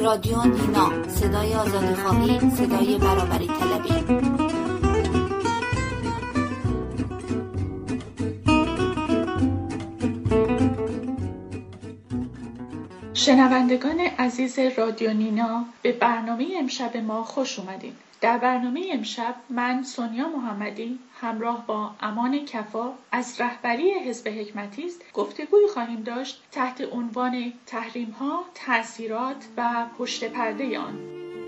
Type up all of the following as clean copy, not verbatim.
رادیو نینا، صدای آزادی‌خواهی، صدای برابری طلبی. شنوندگان عزیز رادیو نینا، به برنامه امشب ما خوش اومدین. در برنامه امشب من سونیا محمدی همراه با امان کفا از رهبری حزب حکمتیست گفتگوی خواهیم داشت تحت عنوان تحریم‌ها، تأثیرات و پشت پرده آن.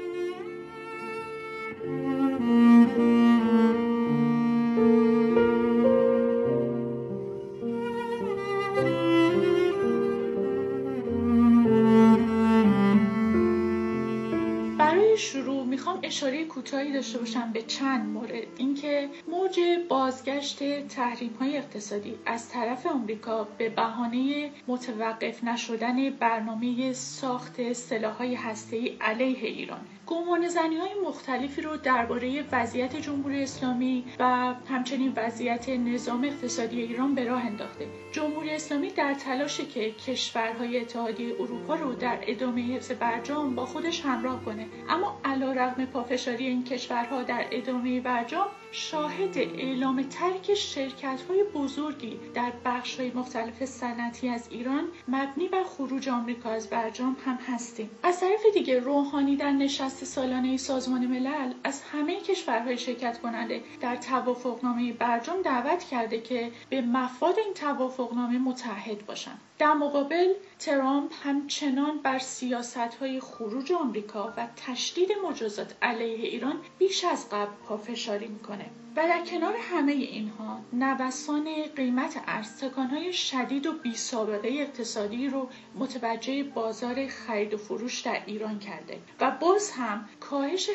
شروع میخوام اشاره کوتاهی داشته باشم به چند مورد. اینکه موج بازگشت تحریم‌های اقتصادی از طرف آمریکا به بهانه متوقف نشدن برنامه ساخت سلاح‌های هسته‌ای علیه ایران، گمانه‌زنی‌های مختلفی رو درباره وضعیت جمهوری اسلامی و همچنین وضعیت نظام اقتصادی ایران به راه انداخته. جمهوری اسلامی در تلاشی که کشورهای اتحادیه اروپا رو در ادامه حفظ برجام با خودش همراه کنه، اما علیرغم پافشاری این کشورها در ادامه برجام، شاهد اعلام ترک شرکت‌های بزرگی در بخش‌های مختلف صنعتی از ایران مبنی بر خروج آمریکا از برجام هم هستیم. از طرف دیگه روحانی در نشست سالانه سازمان ملل از همه کشورهای شرکت کننده در توافقنامه برجام دعوت کرده که به مفاد این توافقنامه متحد باشند. در مقابل ترامپ همچنان بر سیاست‌های خروج آمریکا و تشدید مجازات علیه ایران بیش از قبل پافشاری میکنه. و در کنار همه اینها نوسان قیمت ارز تکانهای شدید و بی سابقه اقتصادی رو متوجه بازار خرید و فروش در ایران کرده و باز هم کاهش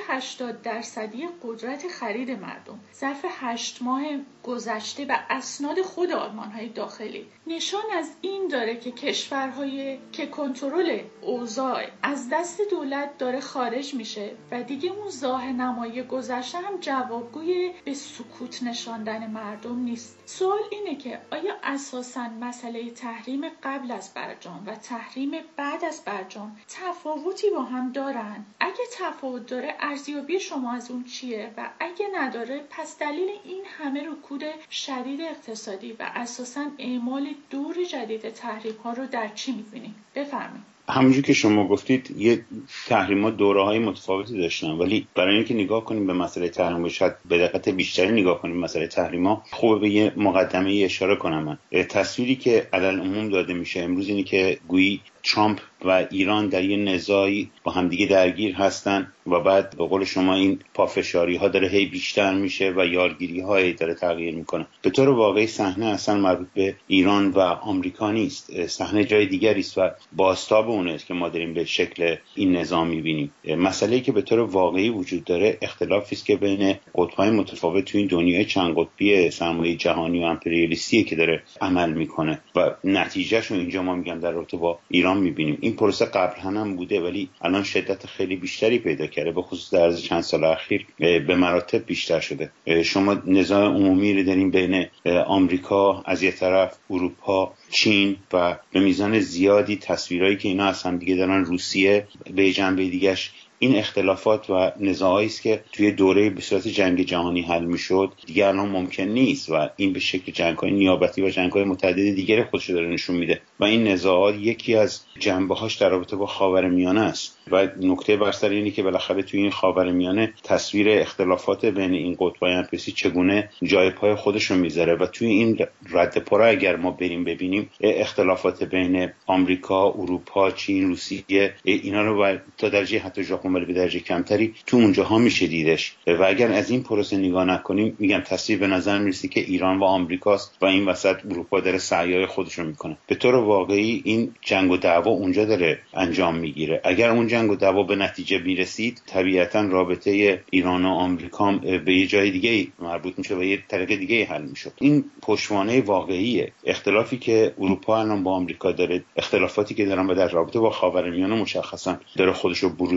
80% قدرت خرید مردم ظرف 8 ماه گذشته و اسناد خود آلمان‌های داخلی نشان از این داره که کشورهای که کنترل اوضاع از دست دولت داره خارج میشه و دیگه اون ظاهرنمایی گذشته هم جوابگوی به سکوت نشاندن مردم نیست. سوال اینه که آیا اساساً مسئله تحریم قبل از برجام و تحریم بعد از برجام تفاوتی با هم دارن؟ اگه تفاوت داره ارزیابی شما از اون چیه و اگه نداره پس دلیل این همه رکود شدید اقتصادی و اساساً اعمال دور جدید تحریم‌ها رو در چی می‌بینید؟ بفرمایید. همونجور که شما گفتید یه تحریم‌ها دوره‌های متفاوتی داشتن، ولی برای اینکه نگاه کنیم به مسئله تحریم، شاید به دقت بیشتری نگاه کنیم به مسئله تحریم‌ها، خوبه به یه مقدمه اشاره کنم. من تصویری که علالعموم داده میشه امروز اینه که گویی ترامپ و ایران در یه نزاعی با همدیگه درگیر هستن و بعد به قول شما این پافشاری ها داره هی بیشتر میشه و یارگیری های داره تغییر میکنه. به طور واقعی صحنه اصلا مربوط به ایران و آمریکا نیست، صحنه جای دیگری است و بازتاب اونه که ما داریم به شکل این نظام میبینیم. مسئله‌ای که به طور واقعی وجود داره اختلافی است که بین قطب‌های متفاوت تو این دنیای چند قطبی سرمایه جهانی و امپریالیستی که داره عمل میکنه و نتیجهش رو اینجا ما میگم در رابطه با ایران میبینیم. این پروسه قبل هم بوده ولی الان شدت خیلی بیشتری پیدا کرده، به خصوص در عرض چند سال اخیر به مراتب بیشتر شده. شما نزاع عمومی رو دارین بین آمریکا از یک طرف، اروپا، چین و به میزان زیادی تصویرایی که اینا از هم دیگه دارن، روسیه به جنبه دیگه‌اش. این اختلافات و نزاعی است که توی دوره به صورت جنگ جهانی حل میشد دیگه الان ممکن نیست و این به شکل جنگ‌های نیابتی و جنگ‌های متعدد دیگر خودش داره نشون میده و این نزاعات یکی از جنبه‌هاش در رابطه با خاورمیانه است و نکته بر سر اینه که بالاخره توی این خاورمیانه تصویر اختلافات بین این قطب‌های امپریالیستی چگونه جای پای خودش رو میذاره و توی این رد پا اگر ما بریم ببینیم اختلافات بین آمریکا، اروپا، چین، روسیه، اینا رو تا درجه حتی ژاپن ولی به درجه کمتری تو اونجاها میشه دیدش و اگر از این پروسه نگاه نکنیم میگم تصویر به نظر میرسه که ایران و آمریکاست و این وسط اروپا داره سعیای خودش رو میکنه. به طور واقعی این جنگ و دعوا اونجا داره انجام میگیره. اگر اون جنگ و دعوا به نتیجه میرسید طبیعتا رابطه ایران و آمریکا به یه جای دیگه مربوط میشه و یه طریق دیگه حل میشد. این پشتوانه واقعیه. اختلافی که اروپا الان با آمریکا داره، اختلافاتی که دارن و در رابطه با خاورمیانه مشخصا داره خودش رو بروز میده،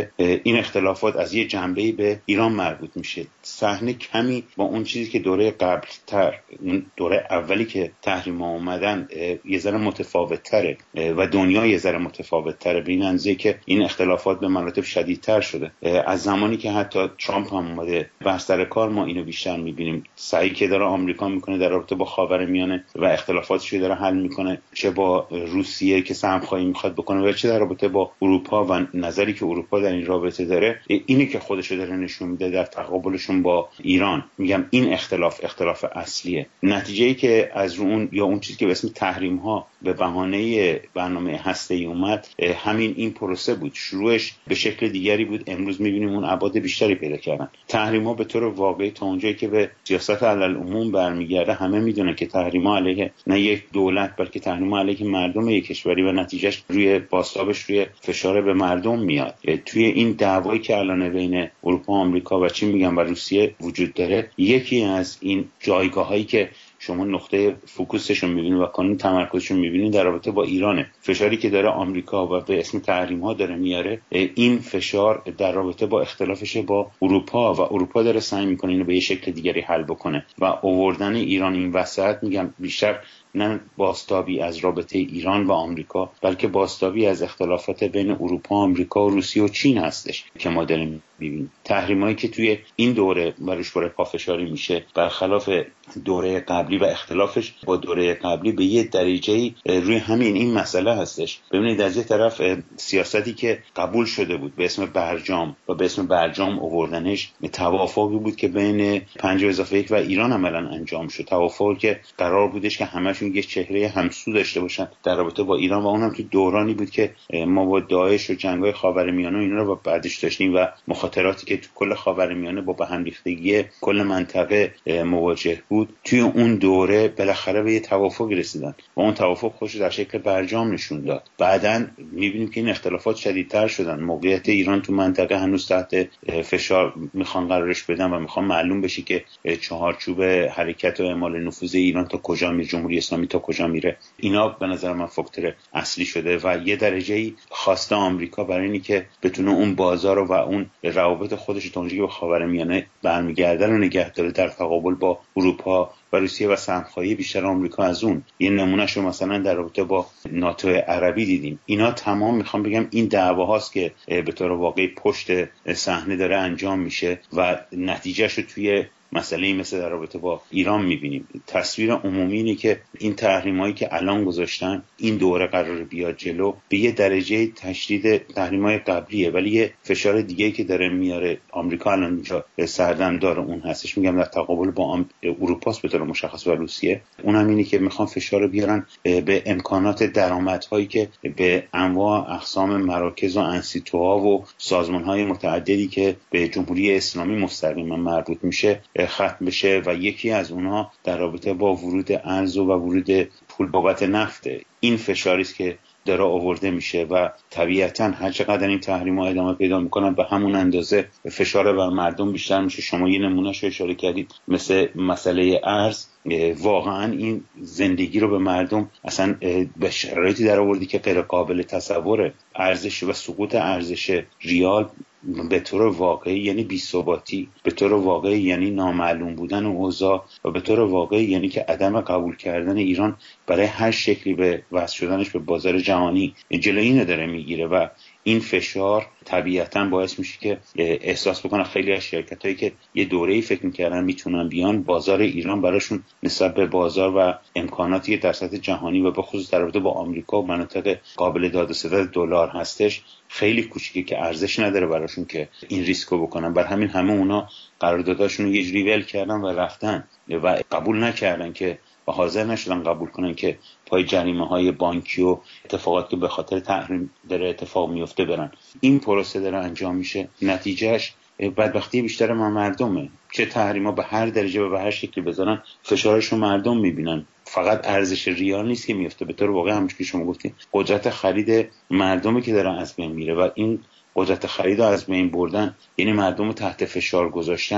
که این اختلافات از یه جنبه‌ای به ایران مربوط میشه. صحنه کمی با اون چیزی که دوره قبل‌تر، اون دوره اولی که تحریم‌ها اومدن یه ذره متفاوت‌تره و دنیا یه ذره متفاوت‌تره، به این اندازه که این اختلافات به مراتب شدیدتر شده. از زمانی که حتی ترامپ هم اومده بر سر کار ما اینو بیشتر می‌بینیم. سعی که داره آمریکا میکنه در رابطه با خاورمیانه و اختلافاتش رو داره حل میکنه، چه با روسیه که سهم‌خواهی میخواد بکنه و چه در رابطه با اروپا و نظری که اروپا در این رابطه داره، اینی که خودش رو داره نشون میده در تقابلشون با ایران. میگم این اختلاف اصلیه. نتیجه‌ای که از رو اون یا اون چیزی که به اسم تحریم‌ها به بهانه برنامه هسته‌ای اومد، همین این پروسه بود. شروعش به شکل دیگری بود، امروز می‌بینیم اون ابعاد بیشتری پیدا کردن. تحریم‌ها به طور واقعی تا اونجایی که به سیاست علالعموم برمیگرده، همه میدونن که تحریم‌ها علیه نه یک دولت بلکه تحریم‌ها علیه مردم یک کشوری و نتیجهش روی بازتابش روی فشار به مردم میاد. توی این دعوایی که الان بین اروپا و آمریکا و چین میگم و روسیه وجود داره، یکی از این جایگاهایی که شما نقطه فوکوسشون می‌بینید و کانون تمرکزشون می‌بینید در رابطه با ایرانه. فشاری که داره آمریکا و به اسم تحریم‌ها داره میاره، این فشار در رابطه با اختلافش با اروپا و اروپا داره سعی می‌کنه اینو به یه شکل دیگری حل بکنه و آوردن ایران این وسط، میگم بیشتر نه بازتابی از رابطه ایران و آمریکا بلکه بازتابی از اختلافات بین اروپا، آمریکا و روسیه و چین هستش که ما داریم می‌بینیم. تحریمایی که توی این دوره برش پافشاری میشه برخلاف دوره قبلی و اختلافش با دوره قبلی به یه درجه‌ای روی همین این مسئله هستش. ببینید از یه طرف سیاستی که قبول شده بود به اسم برجام و به اسم برجام آوردنش توافقی بود که بین 5+1 و ایران عملاً انجام شد. توافقی که قرار بودش که همشون یه چهره همسو داشته باشن در رابطه با ایران و اونم تو دورانی بود که ما با داعش و جنگ‌های خاورمیانه و اینا رو بعدش داشتیم و مخاطراتی که تو کل خاورمیانه با به هم ریختگی کل منطقه مواجه بود. توی اون دوره بالاخره به یه توافقی رسیدن و اون توافق خودش در شکل برجام نشون داد. بعداً می‌بینیم که این اختلافات شدیدتر شدن. موقعیت ایران تو منطقه هنوز تحت فشار میخوان قرارش بدن و میخوان معلوم بشه که چهارچوب حرکت و اعمال نفوذ ایران تا کجا میره، جمهوری اسلامی تا کجا میره. اینا به نظر من فاکتور اصلی شده و یه درجه‌ای خواسته آمریکا برای اینی که بتونه اون بازار و اون روابط خودش تا اونجایی که به خاورمیانه برمیگرده رو نگه داره در تقابل با اروپا و روسیه و سهم‌خواهی بیشتر آمریکا از اون. یه نمونهشو مثلا در رابطه با ناتو عربی دیدیم. اینا تمام میخوام بگم این دعواهاست که به طور واقعی پشت صحنه داره انجام میشه و نتیجهشو توی مسئله مثل در رابطه با ایران میبینیم. تصویر عمومی اینه که این تحریمایی که الان گذاشتن این دوره قرار بیاد جلو، به یه درجه تشدید تحریمای قبلیه، ولی یه فشار دیگه‌ای که داره میاره آمریکا الان اینجا سردمدار اون هستش. میگم در تقابل با اروپاست به طور مشخص و روسیه. اونم اینه که میخوان فشار بیارن به امکانات درآمدهایی که به انواع اقسام مراکز و انسیتوها و سازمان‌های متعددی که به جمهوری اسلامی مستقیما مربوط میشه ختم بشه و یکی از اونها در رابطه با ورود ارز و ورود پول بابت نفته. این فشاری است که داره آورده میشه و طبیعتاً هر چقدر این تحریم‌ها ادامه پیدا میکنن به همون اندازه فشار بر مردم بیشتر میشه. شما یه نمونهش رو اشاره کردید مثل مسئله ارز. واقعا این زندگی رو به مردم اصلا به شرایطی در آوردی که غیر قابل تصوره. ارزش و سقوط ارزش ریال به طور واقعی یعنی بی‌ثباتی، به طور واقعی یعنی نامعلوم بودن اوضاع و به طور واقعی یعنی که عدم قبول کردن ایران برای هر شکلی به وصل شدنش به بازار جهانی جلوی اینو داره میگیره و این فشار طبیعتاً باعث میشه که احساس بکنن خیلی از شرکتایی که یه دوره‌ای فکر می‌کردن میتونن بیان، بازار ایران براشون نسبت به بازار و امکاناتی در سطح جهانی و به خصوص در رابطه با آمریکا و مناطق قابل داد و ستد دلار هستش خیلی کوچیکه که ارزش نداره براشون که این ریسکو بکنن. بر همین همه اونا قرارداداشون رو یه جوری ول کردن و رفتن و قبول نکردن که و حاضر نشدن قبول کنن که پای جریمه‌های بانکی و اتفاقاتی که به خاطر تحریم داره اتفاق میفته برن. این پروسه داره انجام میشه، نتیجهش بدبختی بیشتر مردمه. چه تحریما به هر درجه و به هر شکلی بذارن فشارش رو مردم میبینن. فقط ارزش ریال نیست که میفته، به طور واقعی همونش که شما گفتین قدرت خرید مردمی که داره از بین میره و این قدرت خرید رو از بین بردن یعنی مردم رو تحت فشار گذاشتن،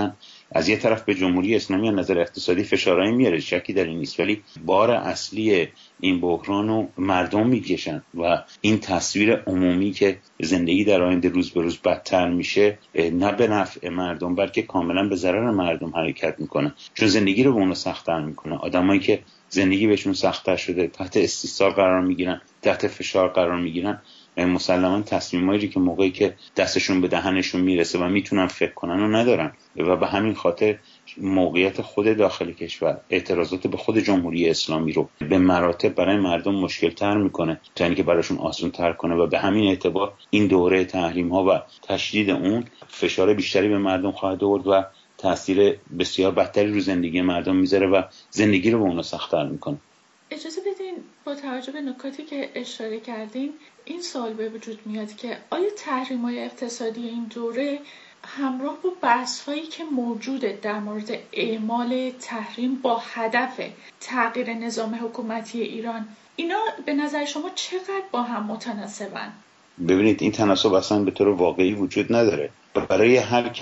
از یه طرف به جمهوری اسلامی از نظر اقتصادی فشارهایی میاره، شکی در این نیست، ولی بار اصلی این بحران رو مردم میکشن و این تصویر عمومی که زندگی در آینده روز به روز بدتر میشه نه به نفع مردم بلکه کاملا به ضرر مردم حرکت میکنه، چون زندگی رو به اون سخت‌تر میکنه. آدمایی که زندگی بهشون سخت‌تر شده تحت استیصال قرار میگیرن، تحت فشار قرار میگیرن، مسلماً تصمیمایی که موقعی که دستشون به دهنشون میرسه و میتونن فکر کنن و ندارن و به همین خاطر موقعیت خود داخل کشور اعتراضات به خود جمهوری اسلامی رو به مراتب برای مردم مشکل تر میکنه تا اینکه براشون آسان تر کنه و به همین اعتبار این دوره تحریم ها و تشدید اون فشار بیشتری به مردم خواهد آورد و تاثیر بسیار بدتری رو زندگی مردم میذاره و زندگی رو به اونها سخت‌تر میکنه. اجازه بدین با توجه به نکاتی که اشاره کردین این سوال به وجود میاد که آیا تحریم‌های اقتصادی این دوره همراه با بحث‌هایی که موجوده در مورد اعمال تحریم با هدف تغییر نظام حکومتی ایران، اینا به نظر شما چقدر با هم متناسبن؟ ببینید این تناسب اصلا به طور واقعی وجود نداره. برای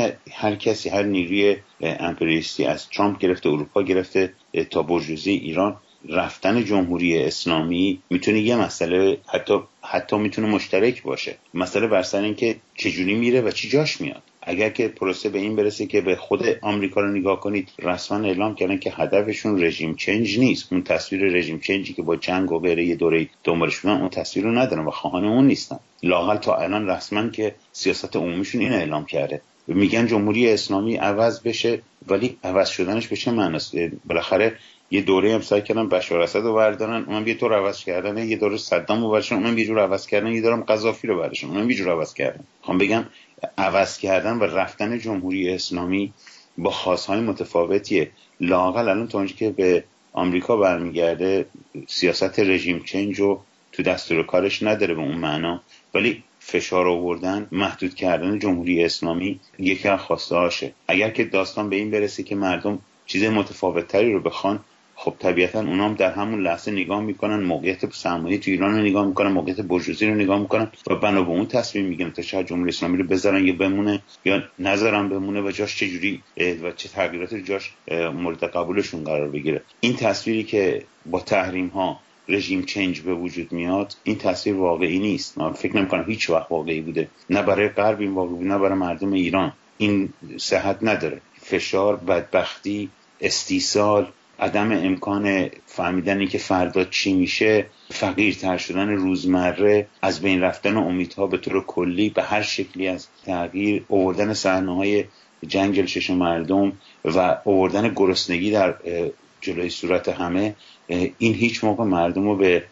هر کسی، هر نیروی امپریالیستی از ترامپ گرفته، اروپا گرفته تا بورژوازی ایران، رفتن جمهوری اسلامی میتونه یه مسئله حتی میتونه مشترک باشه. مسئله بر سر این که چجوری میره و چی جاش میاد. اگر که پروسه به این برسه که به خود آمریکا رو نگاه کنید، رسما اعلام کردن که هدفشون رژیم چنج نیست. اون تصویر رژیم چنجی که با جنگ و غیره یه دوره دنبالش بودن اون تصویر رو ندارن و خواهان اون نیستن. لااقل تا الان رسما که سیاست عمومیشون اینو اعلام کرده. میگن جمهوری اسلامی عوض بشه، ولی عوض شدنش به چه معناست؟ بالاخره یه دوره هم سعی کردن بشار اسد رو بردارن، اونم یه طور عوض کردن، یه دوره صدام رو برداشتن، اونم یه جور عوض کردن، یه دوره قذافی رو برداشتن، اونم یه جور عوض کردن. میخوام بگم عوض کردن و رفتن جمهوری اسلامی با خواستهای متفاوتیه. لااقل الان تا اونجایی که به آمریکا برمیگرده سیاست رژیم چنج رو تو دستور کارش نداره به اون معنا، ولی فشار آوردن، محدود کردن جمهوری اسلامی یکی از خواسته‌هاشه. اگر که داستان به این برسه که مردم چیز متفاوت‌تری رو بخوان، خب طبیعتاً اونام در همون لحظه نگاه میکنن، موقعیت سرمایه تو ایران رو نگاه میکنن، موقعیت بورژوازی رو نگاه میکنن و بنا به اون تصمیم میگیرن تا شاید جمهوری اسلامی رو بذارن یا بمونه یا نذارن بمونه و جاش چجوری و چه تغییراتی جاش مورد قبولشون قرار بگیره. این تصویری که با تحریم ها رژیم چنج به وجود میاد، این تصویر واقعی نیست. من فکر نمی‌کنم هیچ وقت واقعی بوده، نه برای غرب این واقعی بوده، نه برای مردم ایران. این صحت نداره. فشار، بدبختی، استیصال، عدم امکان فهمیدنی که فردا چی میشه، فقیرتر شدن روزمره، از بین رفتن امیدها به طور کلی به هر شکلی از تغییر، آوردن صحنه‌های جنگل شش مردم و آوردن گرسنگی در جلوی صورت همه، این هیچ موقع مردم رو به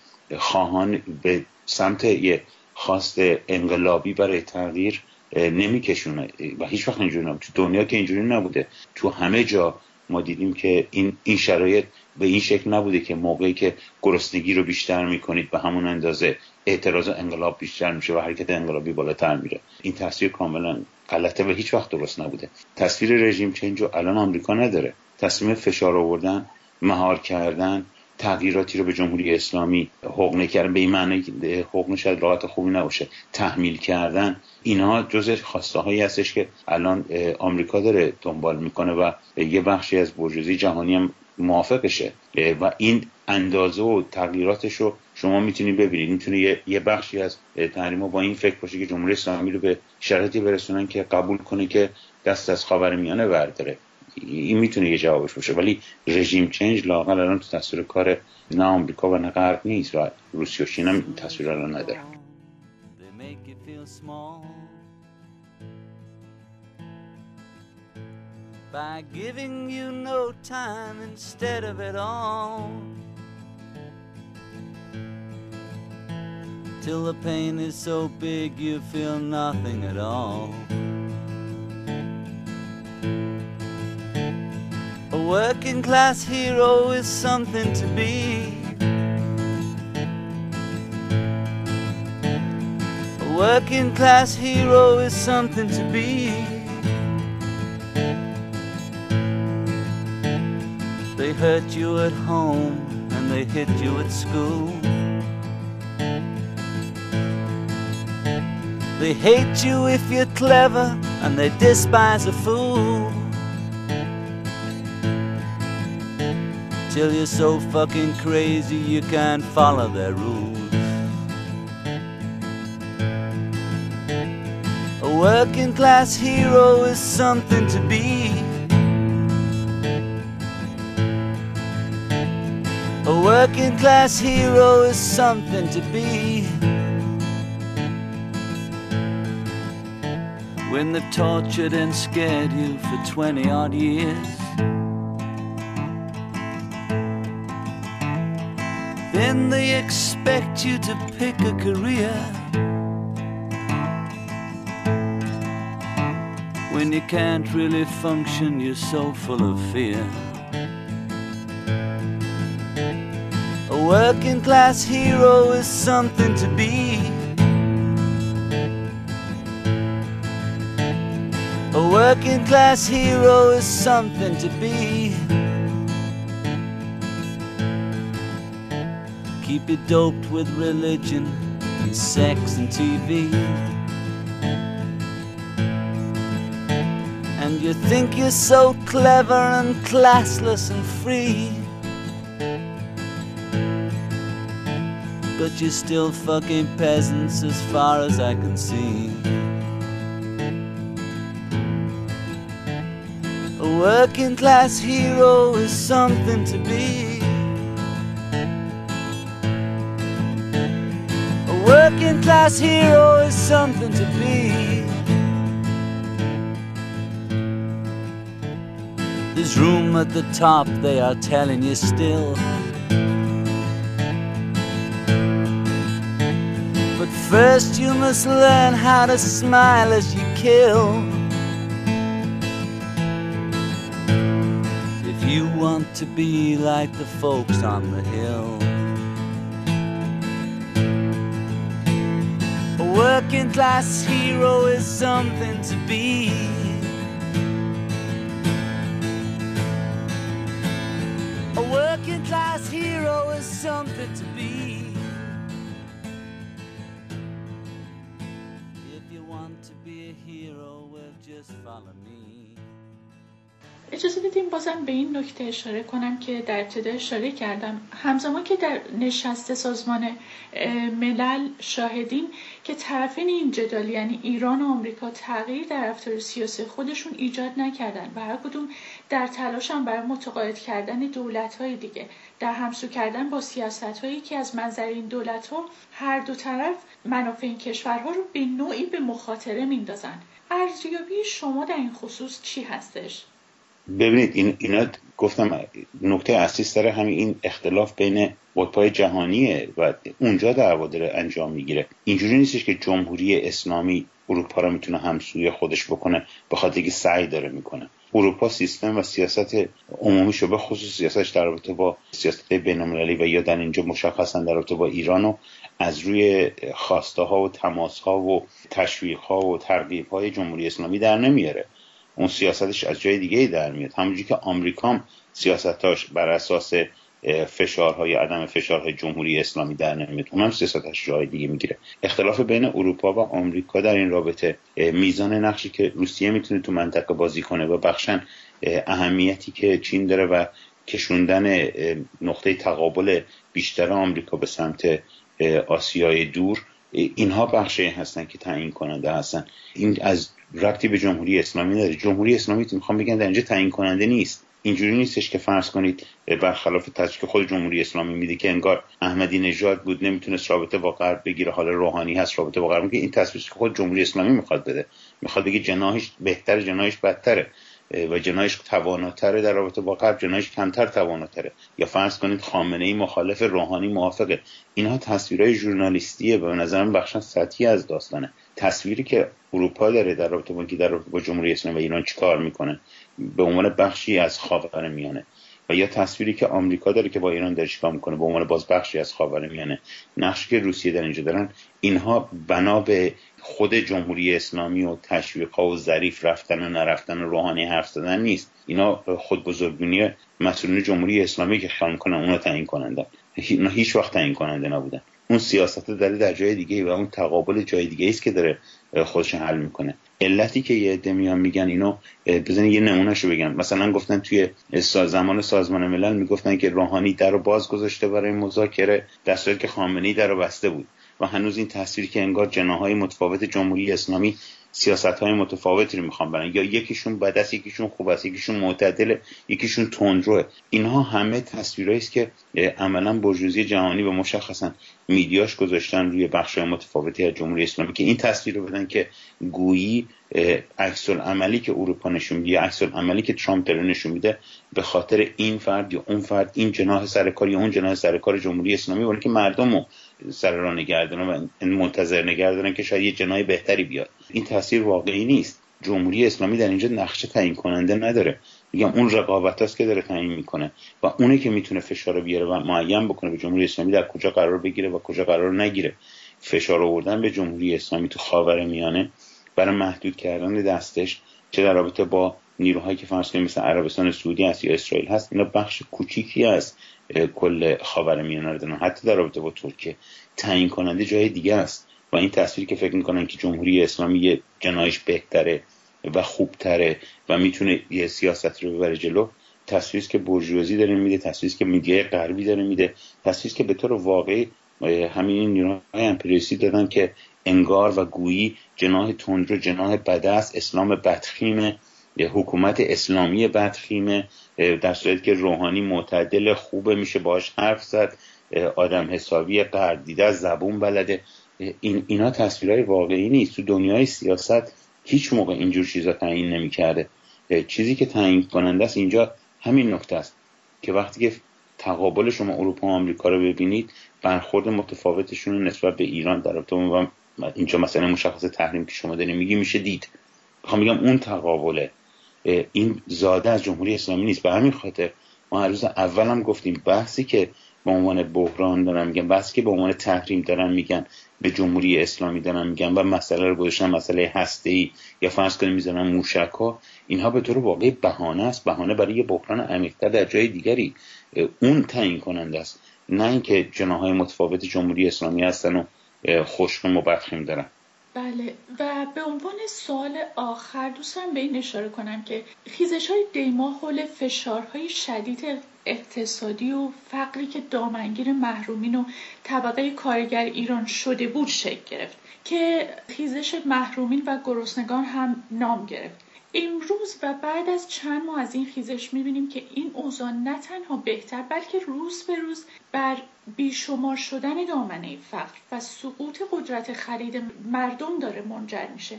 سمت یه خواست انقلابی برای تغییر نمیکشونه و هیچ وقت اینجوری نبوده. تو دنیا که اینجوری نبوده، تو همه جا ما دیدیم که این شرایط به این شکل نبوده که موقعی که گرسنگی رو بیشتر میکنید به همون اندازه اعتراض و انقلاب بیشتر میشه و حرکت انقلابی بالاتر میره. این تصویر کاملا غلطه و هیچ وقت درست نبوده. تصویر رژیم چنج رو الان آمریکا نداره. تصمیم فشار آوردن، مهار کردن، تغییراتی رو به جمهوری اسلامی حقنه کردن، به این معنی که حقنه شاید لغت خوبی نباشه، تحمیل کردن، اینها جزء خواسته هایی هستش که الان آمریکا داره دنبال میکنه و یه بخشی از بورژوازی جهانی هم موافقشه و این اندازه و تغییراتش رو شما میتونید ببینید. میتونه یه بخشی از تحریم‌ها با این فکر باشه که جمهوری اسلامی رو به شرایطی برسونن که قبول کنه که دست از خاورمیانه برداره. این میتونه یه جوابش باشه، ولی رژیم چنج لااقل الان تو تصویر کار نه آمریکا و نه غرب نیست و روسیه و چین هم این تصویر الان نداره. By giving you no time instead of it all, till the pain is so big you feel nothing at all. A working class hero is something to be. A working class hero is something to be. They hurt you at home and they hit you at school. They hate you if you're clever and they despise a fool. till you're so fucking crazy you can't follow their rules. A working class hero is something to be. A working class hero is something to be. When they've tortured and scared you for 20 odd years, then they expect you to pick a career. When you can't really function, you're so full of fear. A working class hero is something to be. A working class hero is something to be. Keep you doped with religion and sex and TV, and you think you're so clever and classless and free, but you're still fucking peasants as far as I can see. A working class hero is something to be. A working class hero is something to be. There's room at the top, they are telling you still. But first you must learn how to smile as you kill. If you want to be like the folks on the hill. A working class hero is something to be. A working class hero is something to be. If you want to be a hero, well, just follow me. اجازه بدیم بازم به این نکته اشاره کنم که در ابتدا اشاره کردم. همزمان که در نشست سازمان ملل شاهدیم که طرفین این جدال یعنی ایران و آمریکا تغییر در رفتار سیاسی خودشون ایجاد نکردن و هر کدوم در تلاشن برای متقاعد کردن دولت‌های دیگه، در همسو کردن با سیاست‌هایی که از منظر این دولت‌ها هر دو طرف منافع این کشورها رو به نوعی به مخاطره میندازن. ارزیابی شما در این خصوص چی هستش؟ ببینید اینا گفتم نکته اصلی سر همین این اختلاف بین قطب‌های جهانیه و اونجا دعوا داره انجام میگیره. اینجوری نیستش که جمهوری اسلامی اروپا رو میتونه همسوی خودش بکنه به خاطر اینکه سعی داره میکنه. اروپا سیستم و سیاست عمومیشو به خصوص سیاستش در رابطه با سیاست بین‌المللی و یا در اینجا مشخصا در رابطه با ایرانو از روی خواسته ها و تماس ها و تشویق ها و ترغیب های جمهوری اسلامی در نمیاره. اون سیاستش از جای دیگه در میاد. همونجوری که آمریکا سیاستاش بر اساس فشارهای عدم فشارهای جمهوری اسلامی در نمیاد، اونم سیاستش جای دیگه میگیره. اختلاف بین اروپا و آمریکا در این رابطه میزان نقشی که روسیه میتونه تو منطقه بازی کنه و بخشن اهمیتی که چین داره و کشوندن نقطه تقابل بیشتر آمریکا به سمت آسیای دور، اینها بخشی هستن که تعیین کننده هستن. این از ربطی به جمهوری اسلامی نداره. جمهوری اسلامی میخوام بگن در اینجا تعیین کننده نیست. اینجوری نیستش که فرض کنید برخلاف تصریحی که خود جمهوری اسلامی میده که انگار احمدی نژاد بود نمیتونست رابطه با غرب بگیره، حالا روحانی هست رابطه با غرب، که این تصریحی که خود جمهوری اسلامی میخواد بده، میخواد بگه جناحش بهتره جناحش بدتره و جناحش تواناتره در رابطه با غرب، جناحش کمتر تواناتره. یا فرض کنید خامنه‌ای مخالف، روحانی موافقه. اینها تصویرهای ژورنالیستیه و به نظر من بخشا سطحی از داستانه. تصویری که اروپا داره در رابطه با جمهوری اسلامی و ایران چیکار میکنه به عنوان بخشی از خاورمیانه، و یا تصویری که آمریکا داره که با ایران داره چیکار میکنه به عنوان باز بخشی از خاورمیانه. نقشی که روسیه در اینجا دارن، اینها بنا به خود جمهوری اسلامی و تشویق‌ها و ظریف رفتن و نرفتن و روحانی حرف زدن نیست. اینا خود بزرگبینی مسئولین جمهوری اسلامی که خیال میکنن اونا تعیین کننده، اینا هیچ وقت تعیین کننده نبودن. اون سیاست داره در جای دیگه و اون تقابل جای دیگه است که داره خودش حل میکنه. علتی که یه عده میان میگن اینو، بزنین یه نمونهشو بگم. مثلا گفتن توی زمان سازمان ملل میگفتن که روحانی درو باز گذاشته برای مذاکره، در صورتی که خامنه‌ای درو بسته بود و هنوز این تصویری که انگار جناح‌های متفاوت جمهوری اسلامی سیاست‌های متفاوتی رو میخوان برن، یا یکیشون بد است، یکیشون خوب است، یکیشون معتدله، یکیشون تندروه. اینها همه تصویرایی است که عملاً بورژوازی جهانی و مشخصاً میدیاش گذاشتن روی بخش‌های متفاوتی از جمهوری اسلامی که این تصویر رو بدن که گویی عکس العملی که اروپا نشون میده، عکس العملی که ترامپ داره نشون میده، به خاطر این فرد یا اون فرد، این جناح سرکار یا اون جناح سرکار جمهوری اسلامی، ولی که مردمو سر راه نگردن و منتظر نگردن که شاید یه جناح بهتری بیاد. این تاثیر واقعی نیست. جمهوری اسلامی در اینجا نقشه تعیین کننده نداره. میگم اون رقابتاست که داره تعیین میکنه و اونه که میتونه فشار بیاره و معین بکنه به جمهوری اسلامی در کجا قرار بگیره و کجا قرار نگیره. فشار آوردن به جمهوری اسلامی تو خاورمیانه برای محدود کردن دستش، چه در رابطه با نیروهایی که فرض کنیم مثل عربستان سعودی هست یا اسرائیل هست، اینا بخش کوچیکی از کل خاورمیانه رو دارن. حتی در رابطه با ترکیه تعیین کننده جای دیگه است و این تصویری که فکر میکنن که جمهوری اسلامی یه جناحش بهتره و خوبتره و میتونه یه سیاست رو ببره جلو، تصویری که بورژوازی داره میده، تصویری که میدیای غربی داره میده، تصویری که به طور واقعی همین نیروهای امپریالیستی دادن که انگار و گویی جناح تندرو، جناح بد است، اسلام بدخیم، حکومت اسلامی بدخیم، در صورتی که روحانی معتدل خوبه، میشه باهاش حرف زد، آدم حسابی، غرب دیده، زبون بلده. اینا تصویرهای واقعی نیست. تو دنیای سیاست هیچ موقع اینجور چیزا تعیین نمی‌کرده. چیزی که تعیین کننده است اینجا همین نکته است که وقتی که تقابل شما اروپا و آمریکا رو ببینید، برخورد متفاوتشون نسبت به ایران در رابطه اینجا مثلا مشخص تحریم که شما دارین میگی میشه دید. میخوام بگم اون تقابله، این زاده از جمهوری اسلامی نیست. به همین خاطر ما هر روز اول هم گفتیم بحثی که به عنوان بحران دارن میگن، بحثی که به عنوان تحریم دارن میگن به جمهوری اسلامی دارن میگن و مسئله رو گذاشتن مسئله هسته‌ای یا فرض کنیم میذارن موشک‌ها، اینها به طور واقعی بهانه است، بهانه برای یه بحران عمیق‌تر در جای دیگری. اون تعیین کننده است، نه اینکه جناح‌های متفاوت جمهوری اسلامی هستن و خوشخم و بدخیم دارن. بله، و به عنوان سوال آخر دوستم به این اشاره کنم که خیزش‌های دیما حول فشارهای شدید اقتصادی و فقری که دامنگیر محرومین و طبقه کارگر ایران شده بود شکل گرفت که خیزش محرومین و گرسنگان هم نام گرفت. امروز و بعد از چند ماه از این خیزش می‌بینیم که این اوضاع نه تنها بهتر بلکه روز به روز بر بیشمار شدن دامنه فقر و سقوط قدرت خرید مردم داره منجر میشه.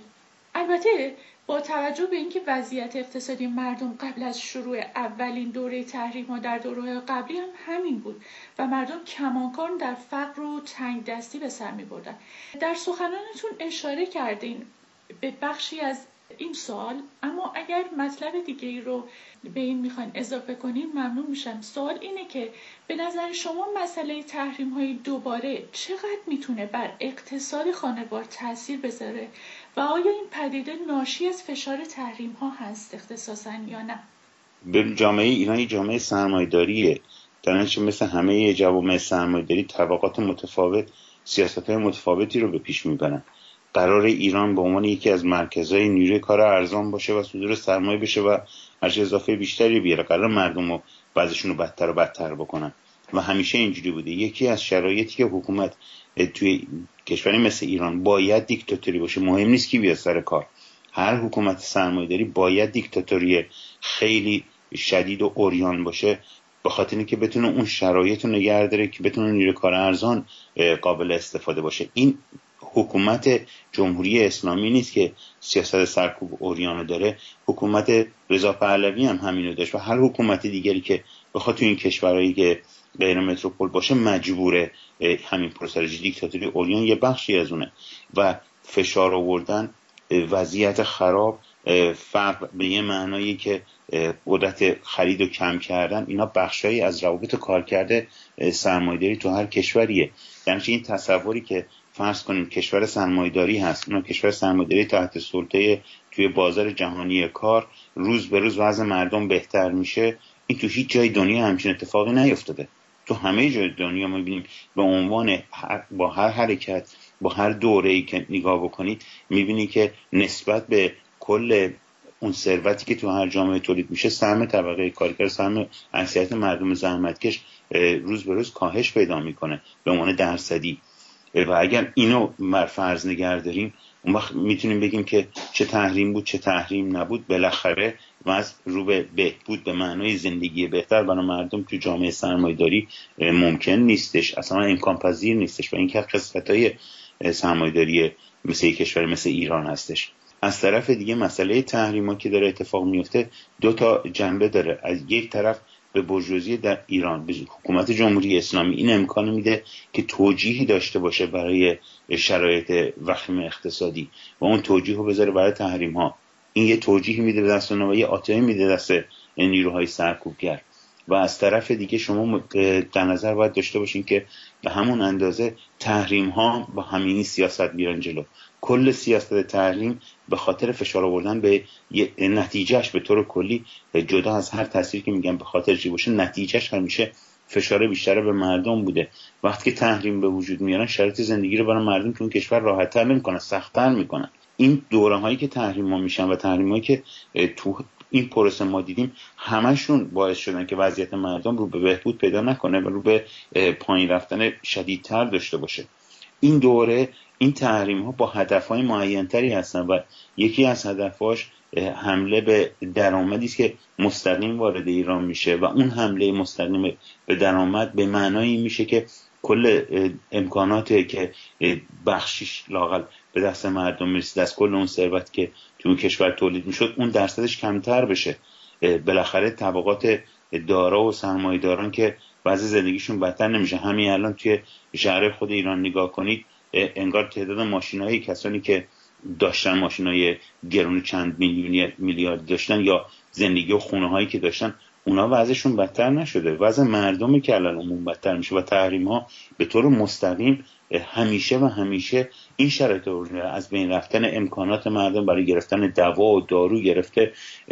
البته با توجه به اینکه وضعیت اقتصادی مردم قبل از شروع اولین دوره تحریم‌ها در دوره‌های قبلی هم همین بود و مردم کماکان در فقر و تنگ دستی به سر می‌بردن. در سخنانتون اشاره کردین به بخشی از این سوال، اما اگر مطلب دیگه‌ای رو به این میخواین اضافه کنین ممنون میشم. سوال اینه که به نظر شما مسئله تحریم‌های دوباره چقدر میتونه بر اقتصاد خانوار تاثیر بذاره و آیا این پدیده ناشی از فشار تحریم‌ها هست اختصاصاً یا نه؟ به جامعه ایرانی جامعه سرمایه‌داریه، در نتیجه مثل همه جوامع سرمایه‌داری طبقات متفاوت سیاست‌های متفاوتی رو به پیش میبرن. قرار ایران به عنوان یکی از مرکزهای نیروی کار ارزان باشه و صدور سرمایه بشه و ارزش اضافه بیشتری بیاره. قرار مردم رو بعضشون رو بدتر و بدتر بکنن و همیشه اینجوری بوده. یکی از شرایطی که حکومت توی کشوری مثل ایران باید دیکتاتوری باشه، مهم نیست کی بیاد سر کار. هر حکومت سرمایه‌داری باید دیکتاتوری خیلی شدید و عریان باشه به خاطر اینکه بتونه اون شرایط رو نگه داره که بتونه نیروی کار ارزان قابل استفاده باشه. این حکومت جمهوری اسلامی نیست که سیاست سرکوب و عریان داره. حکومت رضا پهلوی هم همینو داشت و هر حکومت دیگری که بخواد تو این کشورهایی که غیر متروپول باشه مجبوره همین پروسه دیکتاتوری عریان یه بخشی از اونه و فشار آوردن، وضعیت خراب، فقر به یه معنایی که قدرت خرید رو کم کردن، اینا بخشایی از روابط کارکرد سرمایه‌داری تو هر کشوریه. یعنی این تصوری که فرض کنیم کشور سرمایه‌داری هست، اون کشور سرمایه‌داری تحت سلطه توی بازار جهانی کار، روز به روز وضع مردم بهتر میشه، این تو هیچ جای دنیا همچین اتفاقی نیفتاده. تو همه جای دنیا ما می‌بینیم به عنوان با هر حرکت با هر دوره‌ای که نگاه بکنید میبینید که نسبت به کل اون ثروتی که تو هر جامعه تولید میشه، سهم طبقه کارگر، سهم اکثریت مردم زحمتکش روز به روز کاهش پیدا میکنه به عنوان درصدی. و اگر اینو بر فرض نگه داریم، اون وقت میتونیم بگیم که چه تحریم بود چه تحریم نبود، بالاخره وضع رو به بهبود به معنای زندگی بهتر برای مردم تو جامعه سرمایه‌داری ممکن نیستش، اصلا امکان پذیر نیستش. و این که خصلت‌های سرمایه‌داری مثل کشور مثل ایران هستش. از طرف دیگه مسئله تحریما که داره اتفاق میفته دو تا جنبه داره. از یک طرف به بورژوازی در ایران، به حکومت جمهوری اسلامی این امکان میده که توجیهی داشته باشه برای شرایط وخیم اقتصادی و اون توجیه رو بذاره برای تحریم ها. این یه توجیهی میده به دست اونها و یه آتایی میده دست نیروهای سرکوبگر. و از طرف دیگه شما در نظر باید داشته باشین که به همون اندازه تحریم ها با همین سیاست میرن جلو. کل سیاست تحریم به خاطر فشار آوردن به نتیجهش به طور کلی، جدا از هر تأثیری که میگم به خاطر چی باشه، نتیجهش همیشه فشار بیشتر به مردم بوده. وقتی که تحریم به وجود میارن، شرایط زندگی رو برای مردم تو اون کشور راحت‌تر نمی‌کنن، سخت‌تر می‌کنن. این دوره‌هایی که تحریم‌ها میشن و تحریم‌هایی که تو این پروسه ما دیدیم، همشون باعث شدن که وضعیت مردم رو به بهبود پیدا نکنه و رو به پایین رفتن شدیدتر داشته باشه. این دوره این تحریم‌ها با هدف‌های معین‌تری هستن و یکی از هدف‌هاش حمله به درآمدی است که مستقیم وارد ایران میشه و اون حمله مستقیم به درآمد به معنای میشه که کل امکاناتی که بخشش لااقل به دست مردم میرسید از کل اون ثروت که تو اون کشور تولید میشد، اون درصدش کمتر بشه. بالاخره طبقات دارا و سرمایه‌داران که وضع زندگیشون بدتر نمیشه. همین الان توی شهر خود ایران نگاه کنید، انگار تعداد ماشینای کسانی که داشتن ماشینای گرون چند میلیارد داشتن یا زندگی و خونه هایی که داشتن، اونا وضعشون بدتر نشده. وضع مردمی که الان عموم بدتر میشه و تحریم ها به طور مستقیم همیشه این شرایط رو از بین رفتن امکانات مردم برای گرفتن دوا و دارو گرفته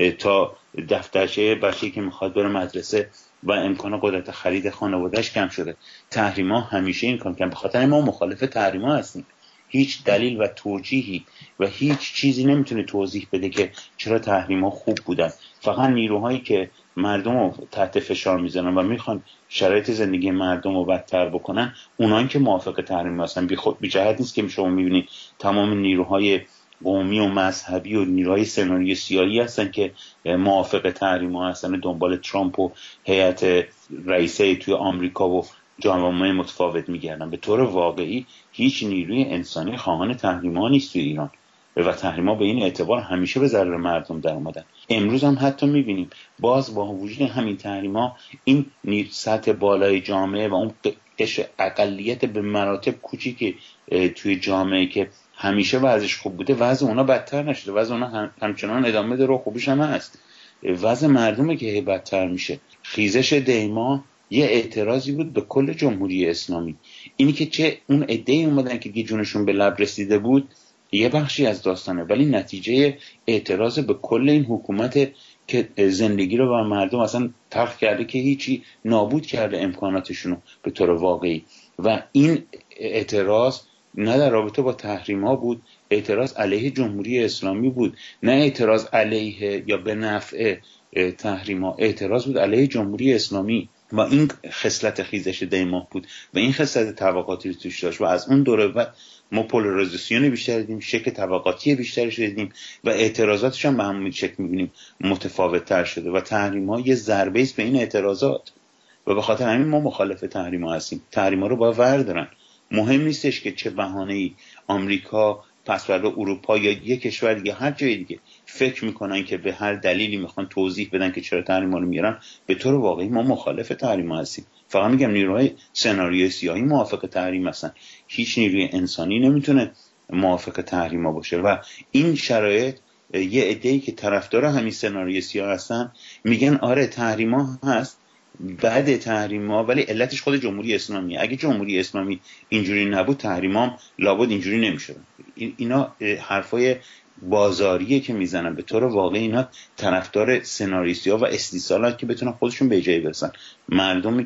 تا دفترچه بچه‌ای که میخواد بره مدرسه و امکان قدرت خرید خانواده‌اش کم شده. تحریما همیشه این کار کردن. به خاطر ما مخالف تحریما هستیم. هیچ دلیل و توجیهی و هیچ چیزی نمیتونه توضیح بده که چرا تحریما خوب بودن. فقط نیروهایی که مردم رو تحت فشار میزنن و میخوان شرایط زندگی مردم رو بدتر بکنن، اونایی که موافق تحریم هستن. بی جهت نیست که شما میبینید تمام نیروهای قومی و مذهبی و نیروهای سناریو سیاسی هستن که موافق تحریم هستن، دنبال ترامپ و هیئت رئیسه توی آمریکا و جامعه متفاوت میگردن. به طور واقعی هیچ نیروی انسانی خواهان تحریم‌ها نیست توی ایران و تحریم‌ها به این اعتبار همیشه به ضرر مردم در اومدن. امروز هم حتی می‌بینیم باز با وجود همین تحریم‌ها این سطح بالای جامعه و اون قشر اقلیت به مراتب کوچیکی توی جامعه که همیشه وضعش خوب بوده، وضع اونا بدتر نشده. وضع اونا همچنان ادامه داره و خوبیش هم هست. وضع مردمه که بدتر میشه. خیزش دیما یه اعتراضی بود به کل جمهوری اسلامی. اینی که چه اون عده‌ای اومدن که دیگه جونشون به لب رسیده بود یه بخشی از داستانه، ولی نتیجه اعتراض به کل این حکومت که زندگی رو بر مردم اصلا تلخ کرده، که هیچی نابود کرده امکاناتشون رو به طور واقعی. و این اعتراض نه در رابطه با تحریم ها بود، اعتراض علیه جمهوری اسلامی بود، نه اعتراض علیه یا به نفع تحریم ها، اعتراض بود علیه جمهوری اسلامی. و این خصلت خیزش دیما بود و این خصلت طبقاتی رو توش داشت و از اون دوره بعد ما پولارایزیشن بیشتر دیدیم، شکل طبقاتی بیشتری دیدیم و اعتراضاتش هم به همین شکل می‌بینیم متفاوت تر شده و تحریم‌ها یه ضربه است به این اعتراضات و به خاطر همین ما مخالف تحریم‌ها هستیم. تحریم‌ها رو باید بردارن. مهم نیستش که چه بهانه‌ای آمریکا، پس بعد اروپا یا یک کشور دیگه هر جای دیگه فکر میکنن که به هر دلیلی میخوان توضیح بدن که چرا تحریم‌ها رو میارن. به طور واقعی ما مخالف تحریم‌ها هستیم. فقط میگم نیروهای سناریوی سیاسی موافق تحریم هستن. هیچ نیروی انسانی نمیتونه موافق تحریم‌ها باشه و این شرایط یه عده‌ای که طرفدار همین سناریوی سیاسی هستن میگن آره تحریم‌ها هست، بعد تحریم‌ها ولی علتش خود جمهوری اسلامیه. اگه جمهوری اسلامی اینجوری نبود تحریم‌ها لابد اینجوری نمی‌شد. اینا حرفای بازاریه که میزنن. به طور واقعی اینا طرفدار سناریوسیا و استیصالات که بتونن خودشون به جای برسن. مردمی که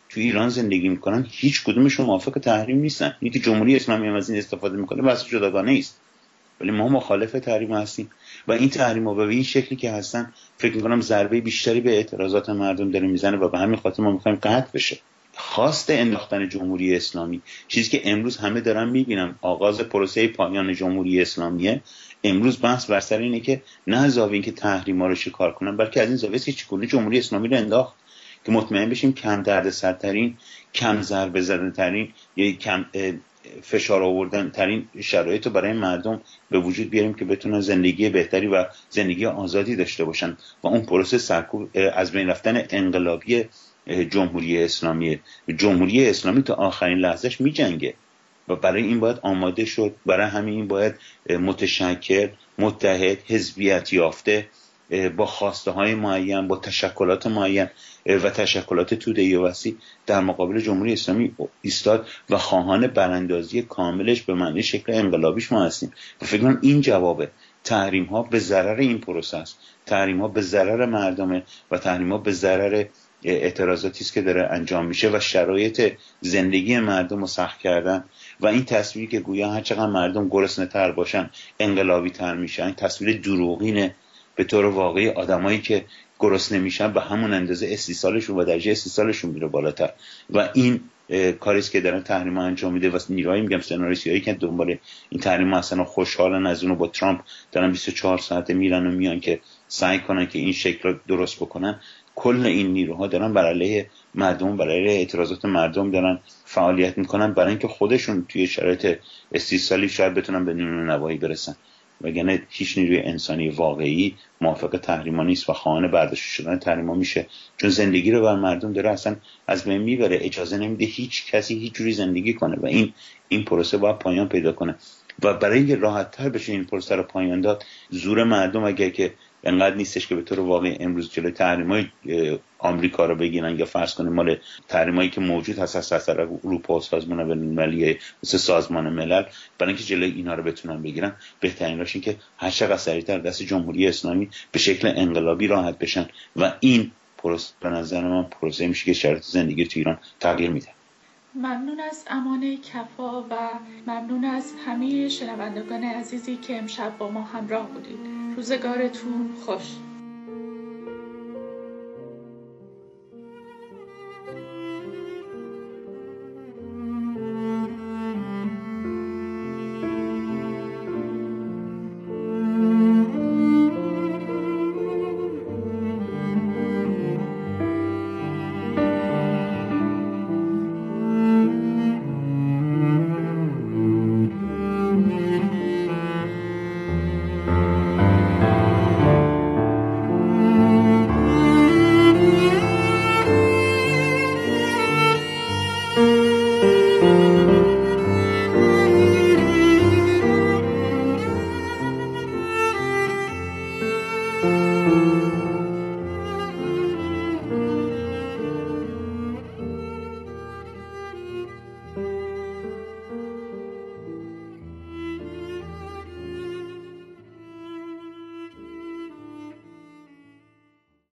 تو ایران زندگی میکنن هیچ کدومشون موافق تحریم نیستن. اینکه جمهوری اسلامی هم از این استفاده میکنه واسه جداگانه است، ولی ما مخالف تحریم هستیم و این تحریم ها به این شکلی که هستن فکر میکنم ضربه بیشتری به اعتراضات مردم داره میزنه و به همین خاطر ما میخوایم قطع بشه. خواست انداختن جمهوری اسلامی، چیزی که امروز همه دارن میبینن آغاز پروسه پایان جمهوری اسلامیه، امروز بحث بر سر اینه که نه از زاویه اینکه تحریما رو شکار کنن، بلکه از این زاویه که چگونه جمهوری اسلامی رو انداخت که مطمئن بشیم کم دردسرترین، کم ضربه زدن‌ترین یا کم فشار آوردن ترین شرایط رو برای مردم به وجود بیاریم که بتونن زندگی بهتری و زندگی آزادی داشته باشن و اون پروسه سرکوب از بین رفتن انقلابی جمهوری اسلامی تا آخرین لحظهش می‌جنگه و برای این باید آماده شد. برای همین این باید متشکل، متحد، حزبیت یافته، با خواسته های معین، با تشکلات معین و تشکلات توده‌ای و وسیع در مقابل جمهوری اسلامی ایستاد و خواهان براندازی کاملش به معنی شکل انقلابیش ما هستیم و فکر کنم این جوابه. تحریم ها به ضرر این پروسه است، تحریم ها به ضرر مردمه و تحریم ها به ضرر اعتراضاتی است که داره انجام میشه و شرایط زندگی مردم رو سخت کردن و این تصویری که گویا هر چقدر مردم گرسنه‌تر باشن انقلابی تر میشن، این تصویر دروغینه. به طور واقعی آدمایی که گرسنه میشن به همون اندازه استیصالشون و درجه استیصالشون میره بالاتر و این کاری است که دارن تحریم انجام میده و نیروهای میگم سناریویی که دنبال این تحریم اصلا خوشحالن از اونو با ترامپ دارن 24 ساعته میرن و میان که سعی کنن که این شکل رو درست بکنن. کل این نیروها دارن بر علیه مردم، بر علیه اعتراضات مردم دارن فعالیت میکنن برای اینکه خودشون توی شرایط استیصالی شاید بتونن به نیرو نوایی برسن. وگرنه هیچ نیروی انسانی واقعی موافق تحریما نیست و خواهان برداشت شدن تحریما میشه، چون زندگی رو بر مردم داره اصلا از بین میبره، اجازه نمیده هیچ کسی هیچ جوری زندگی کنه و این پروسه باید پایان پیدا کنه و برای اینکه راحت تر بشه این پروسه رو پایان داد، زور مردم اگر که انقدر نیستش که به طور واقعی امروز جلوی تحریم‌های آمریکا رو بگیرن یا فرض کنیم مال تحریمایی که موجود هست از طرف اروپا و سازمان بین‌المللی مثل سازمان ملل، برای اینکه جلوی اینا رو بتونن بگیرن بهترین راهش این که هر چقدر سریعتر دست جمهوری اسلامی به شکل انقلابی راحت بشن و این پروسه به نظر من پروسه میشه که شرایط زندگی تو ایران تغییر میده. ممنون از امان کفا و ممنون از همه شنوندگان عزیزی که امشب با ما همراه بودید. روزگارتون خوش.